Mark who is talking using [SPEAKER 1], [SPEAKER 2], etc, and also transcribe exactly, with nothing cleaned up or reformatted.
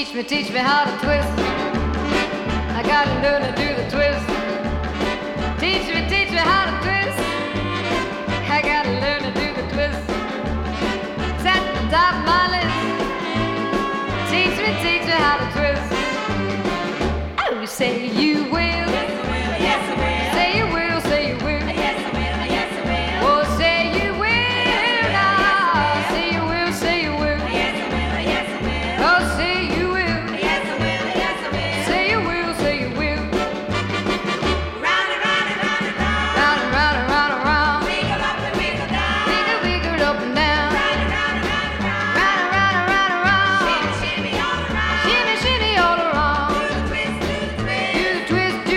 [SPEAKER 1] Teach me, teach me how to twist. I gotta learn to do